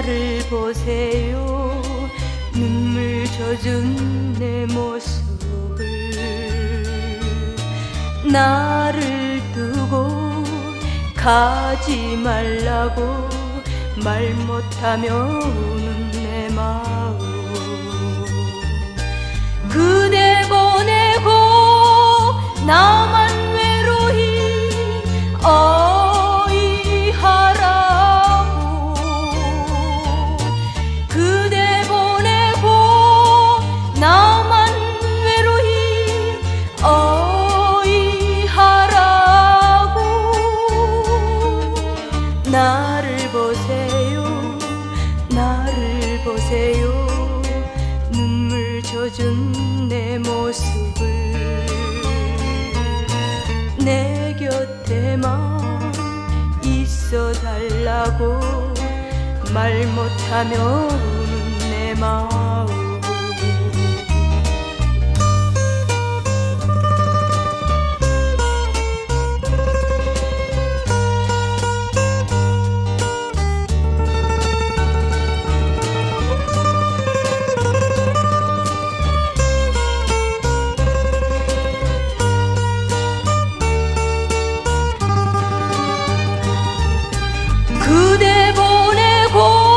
나를 보세요. 눈물 젖은 내 모습을. 나를 두고 가지 말라고 말 못하며 우는 내 마음. 그대 보내고 나만 외로이 어이하라고. 그대 보내고 나만 외로이 어이하라고. 나를 보세요, 나를 보세요. 눈물 젖은 내 모습을. 내 곁에만 있어 달라고 말 못하며 우는 내 마음. 그대 보내고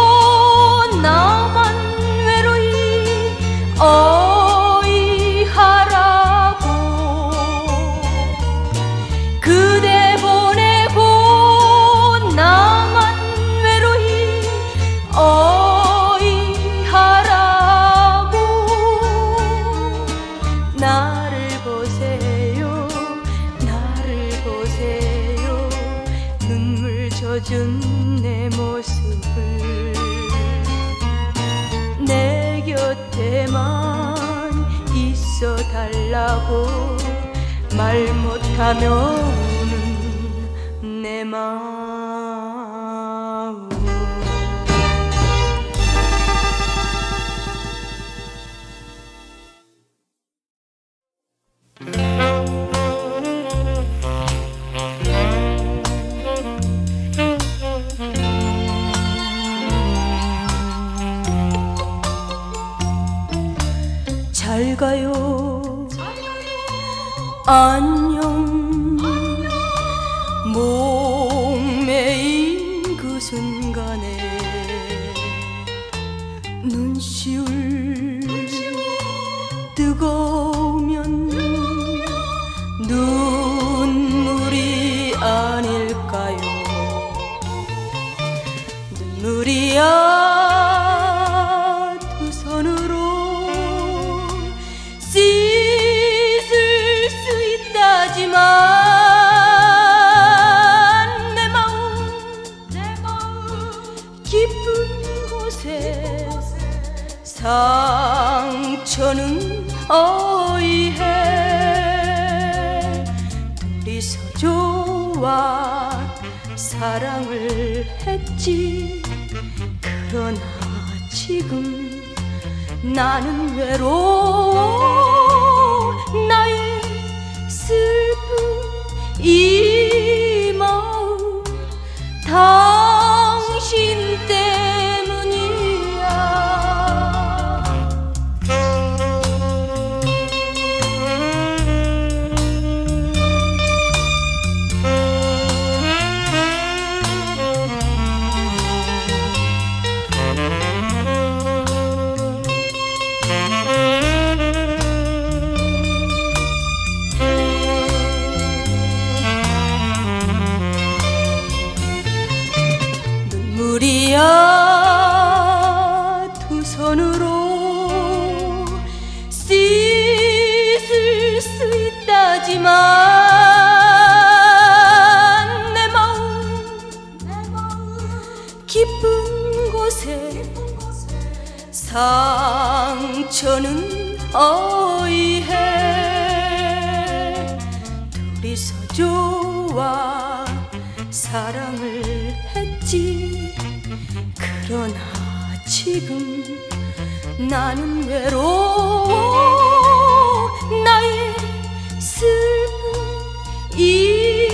나만 외로이 어이하라고. 그대 보내고 나만 외로이 어이하라고. 나를 보세요, 나를 보세요. 눈물 젖은 내 모습을. 내 곁에만 있어 달라고 말 못하며 우는 내 마음. 잘 가요, 안녕. 목매인 그 순간에 눈시울 뜨거우면 눈물이 아닐까요? 눈물이야 두 손으로 씻을 수 있다지만 내 마음 깊은 곳에 상처는 어이해. 둘이서 좋아 사랑을 했지. 그러나 지금 나는 외로워. 나의 슬픈 이 마음 당신 때문이야. 눈물이야 두 손으로 씻을 수 있다지만 내 마음 깊은 곳에 상처는 어이해. 둘이서 좋아 사랑을 했지. 그러나 지금 나는 외로워. 나의 슬픈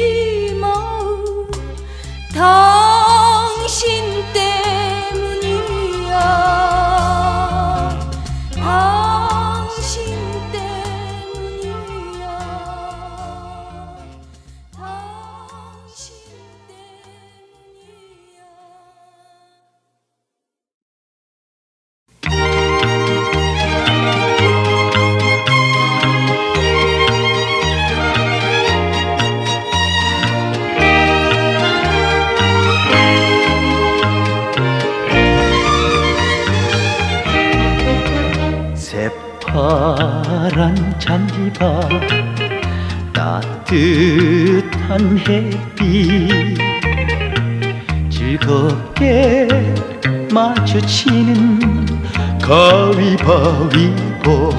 이 마음 당신 때문이야. 파란 잔디밭 따뜻한 햇빛 즐겁게 마주치는 가위바위보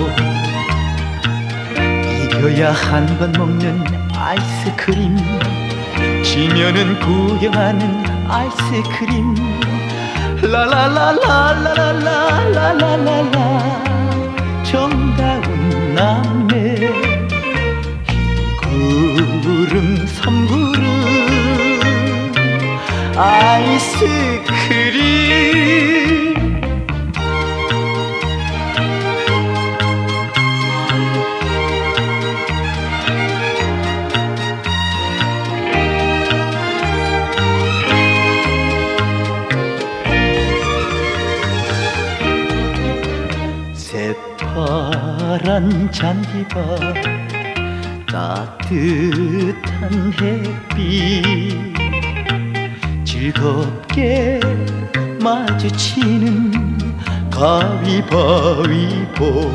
이겨야 한 번 먹는 아이스크림 지면은 구경하는 아이스크림 라라라라라라라라라라 정다운 남매 흰구름 섬구름 아이스크림 새파란 잔디밭 따뜻한 햇빛 즐겁게 마주치는 가위바위보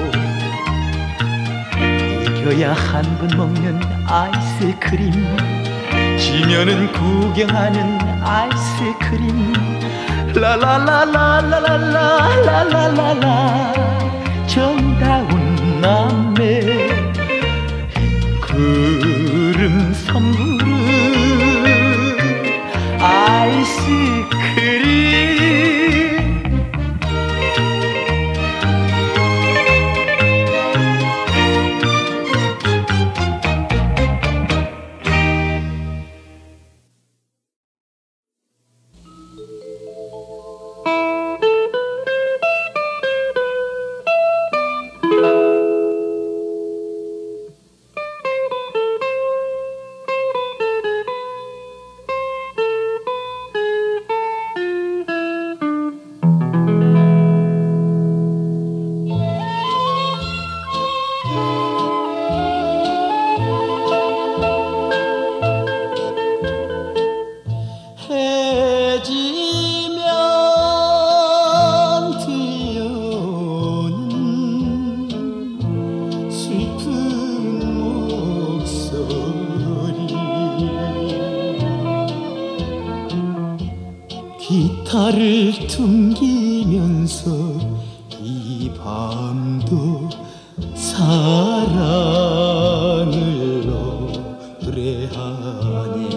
이겨야 한 번 먹는 아이스크림 지면은 구경하는 아이스크림 라라라라라라라라라라 정다운 남매 구름 섬구름 아이스크림 기타를 퉁기면서 이 밤도 사랑을 노래하네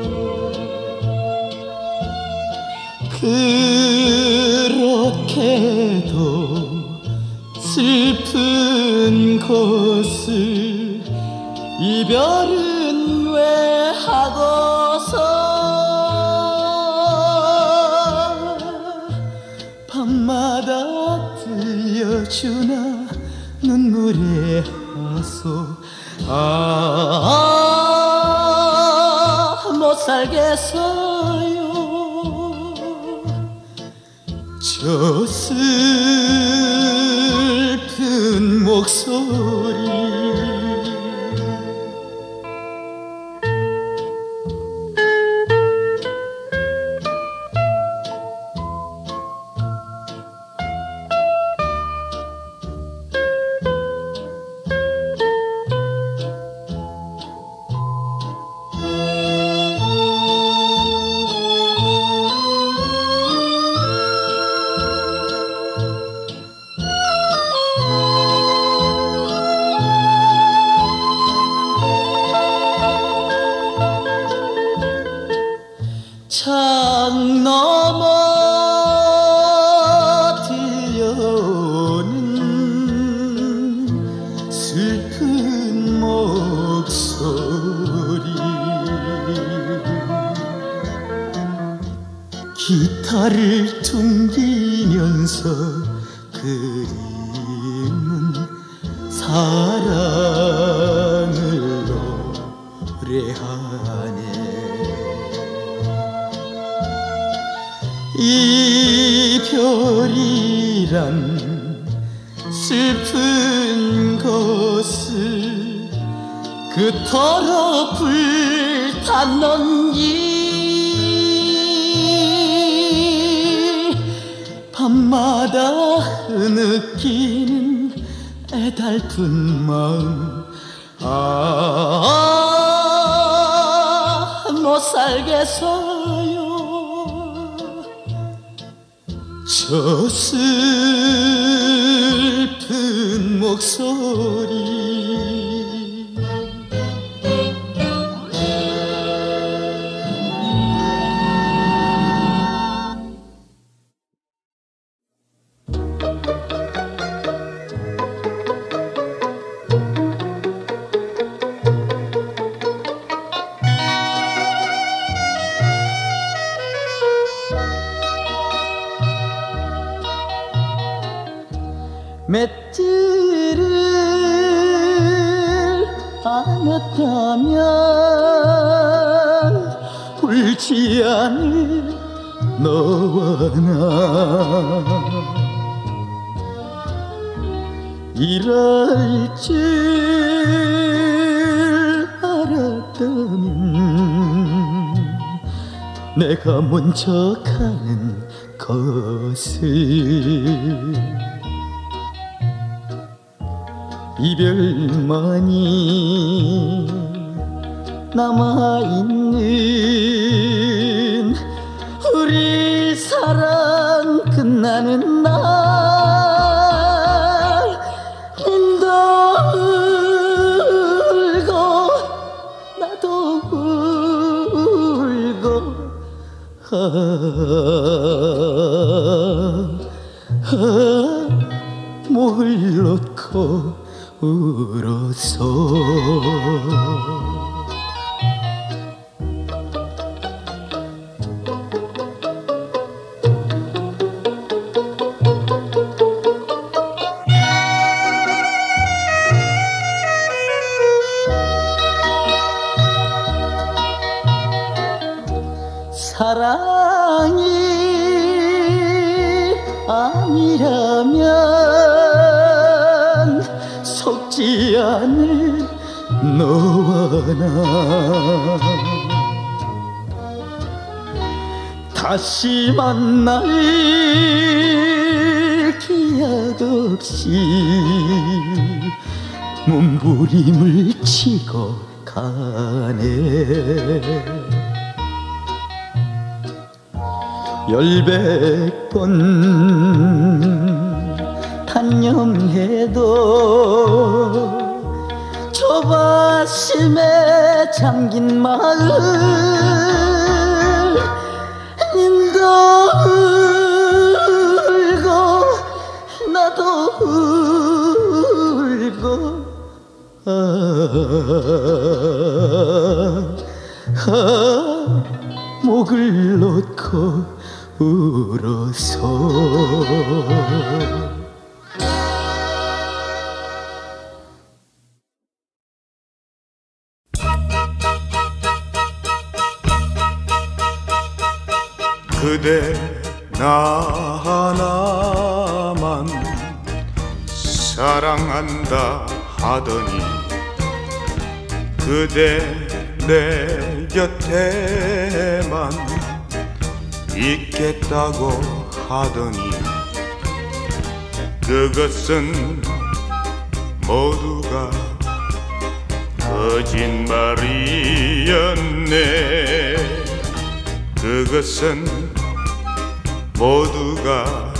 그렇게도 슬픈 것을 이별은 왜 하고서 밤마다 들려주나 눈물의 하소 못 살겠어요 저 슬픈 목소리 창 너머 들려오는 슬픈 목소리 기타를 퉁기면서 그림은 사랑을 노래하네 이별이란 슬픈 것을 그토록 불탔는지 밤마다 느끼는 애달픈 마음 못 살겠어요. 저 슬픈 목소리 맷질을 안았다면 울지 않을 너와 나 이럴 줄 알았다면 내가 먼저 가는 것을 이별만이 남아있는 우리 사랑 끝나는 날 님도 울고 나도 울고 목을 놓고 울어서 사랑이 아니라면 속지 않을 너와 나 다시 만날 기약 없이 몸부림을 치고 가네 열백 번 단념해도 조바심에 잠긴 마음 님도 울고 나도 울고 목을 놓고 울어서 그대 나 하나만 사랑한다 하더니 그대 내 곁에만 있겠다고 하더니 그것은 모두가 거짓말이었네 그것은 모두가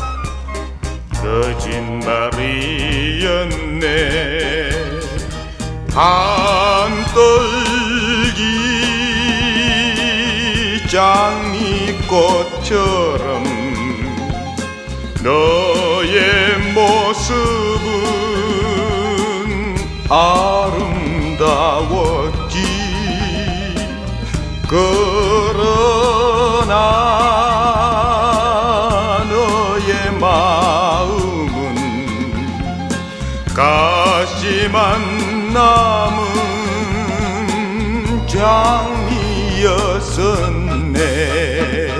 거짓말이었네 한떨기 장미꽃처럼 너의 모습은 아름다웠지 그러나 너의 마음은 가시만 남은 장미였었네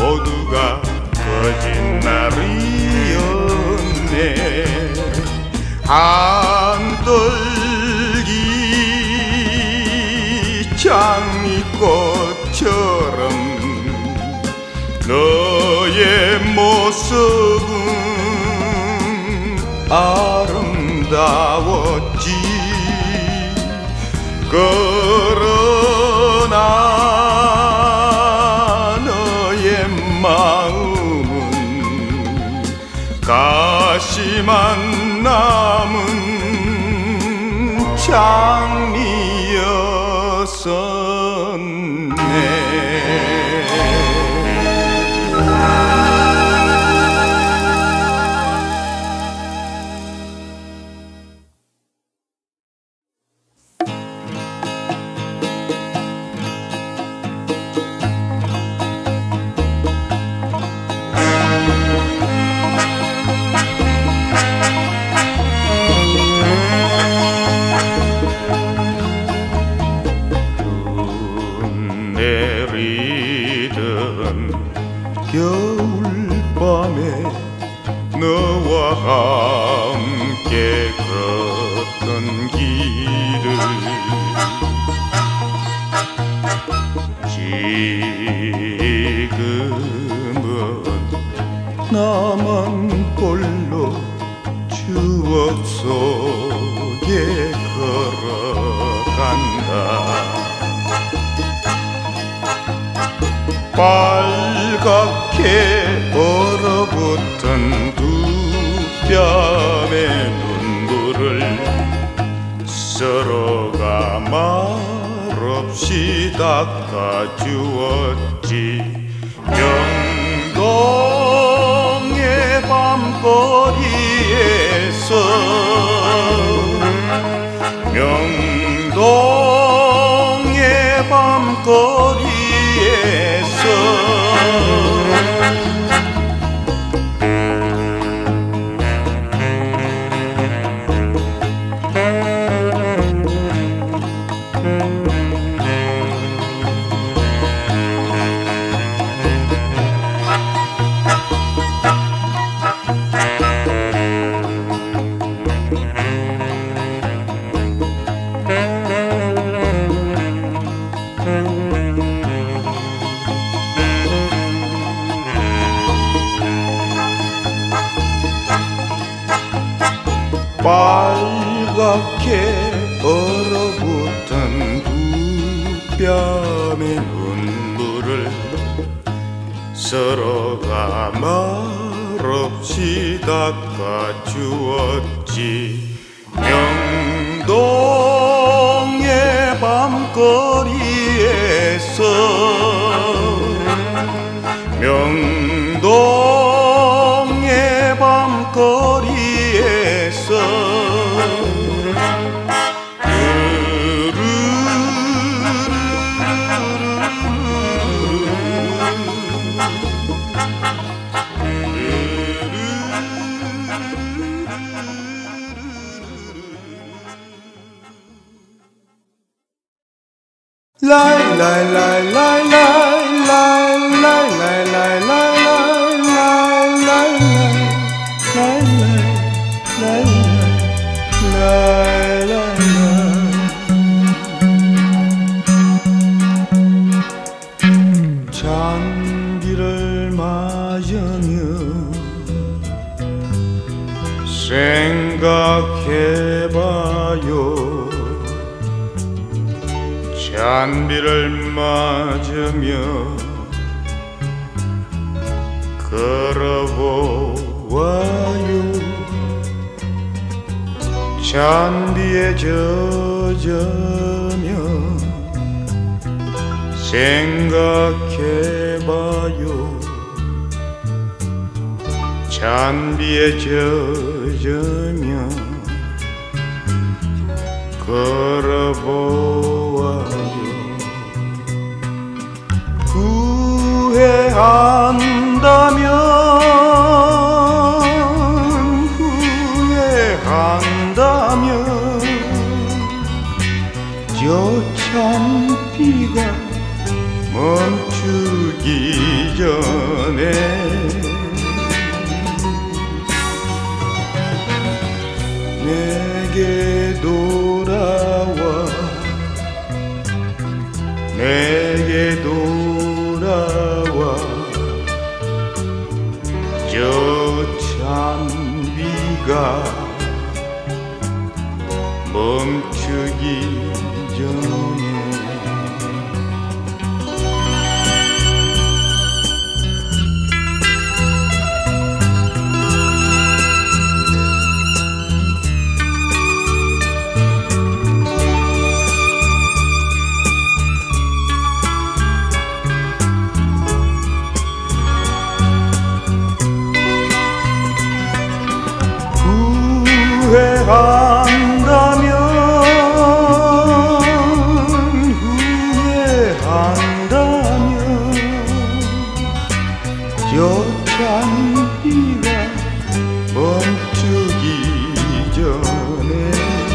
모두가 거짓말이었네. 한떨기 장미꽃처럼 너의 모습은 아름다웠지. 그러나 너의 마음은 가시만 남은 장미였었네. 겨울밤에 너와 함께 걷던 길을 지금은 나만 홀로 추억 속에 걸어간다. 빨갛게 얼어붙은 두 뺨의 눈물을 서로가 말없이 닦아주었지. 명동의 밤거리에서 명동의 밤거리에서 빨갛게 얼어붙은 두 뺨의 눈물을 서로가 말없이 닦아주었지. 명동의 밤거리에서 명동의 밤거리에서 잔디를 맞으며 생각해봐요. 잔디를 맞으며 걸어보아요. 잔디에 젖으며 생각해봐요. 잔디에 젖으며 걸어보아요. 후회한다면 저 찬비가 멈추기 전 전에 내게 돌아와 내게 돌아와 저 찬비가 멈추기 전에 후회한다면 저 찬비가 멈추기 전에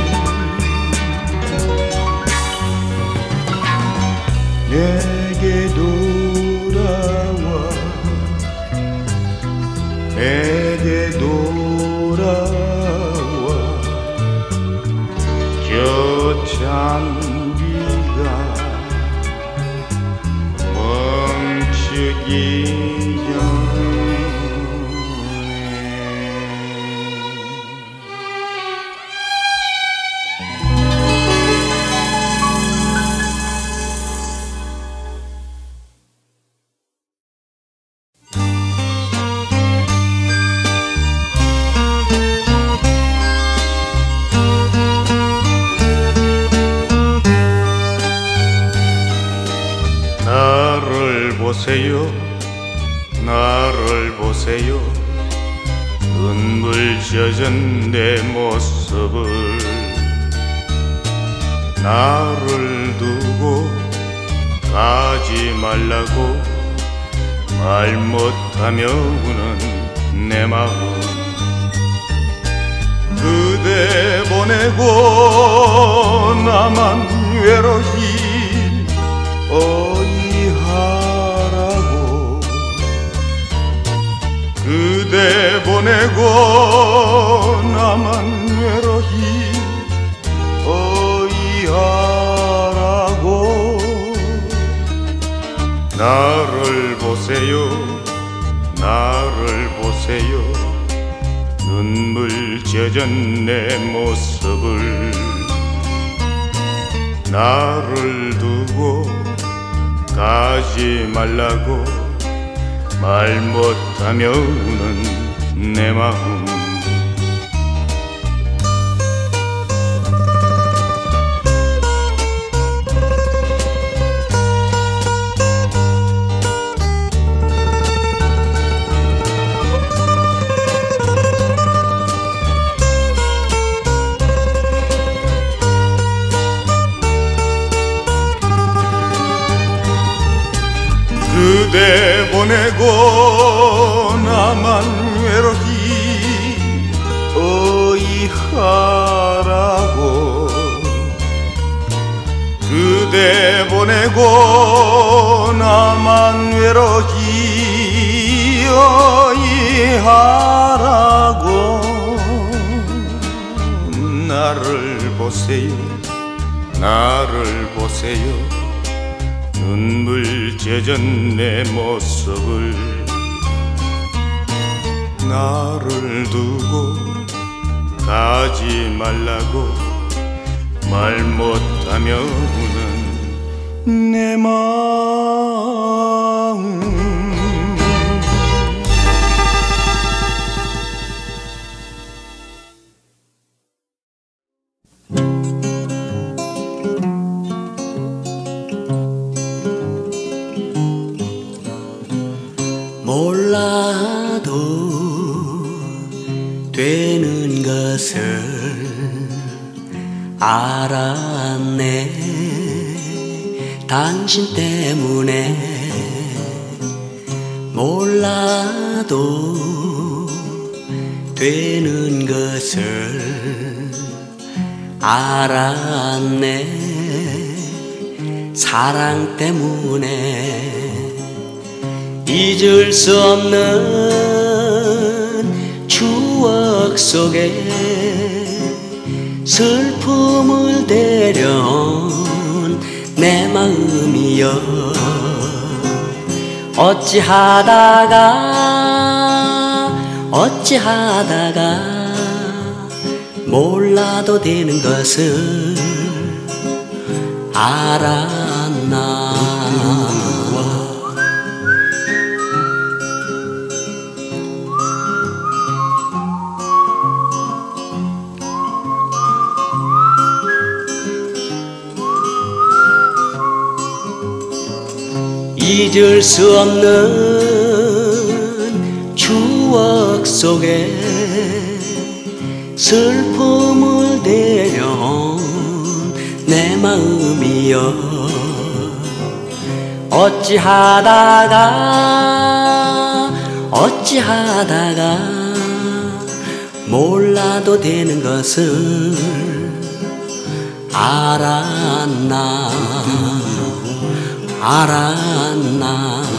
내게 돌아와 내게 돌아와 저 찬비가 멈추기 전에 나를 보세요 나를 보세요 눈물 젖은 내 모습을 나를 두고 가지 말라고 말 못하며 우는 내 마음 그대 보내고 나만 외로이 어이하라고 그대 보내고 나만 외로이 어이하라고 나를 보세요 나를 보세요 눈물 젖은 내 모습을 나를 두고 가지 말라고 말 못하며 우는 내 마음 그대 보내고 나만 외로이 어이하라고 그대 보내고 나만 외로이 어이하라고 나를 보세요 나를 보세요 눈물 젖은 내 모습을 나를 두고 가지 말라고 말 못하며 우는 내 마음 몰라도 되는 것을 알았네 당신 때문에 몰라도 되는 것을 알았네 사랑 때문에 잊을 수 없는 추억 속에 슬픔을 데려온 내 마음이여 어찌하다가 몰라도 되는 것을 알았나. 잊을 수 없는 추억 속에 슬픔을 데려온 내 마음이여 어찌하다가 몰라도 되는 것을 알았나.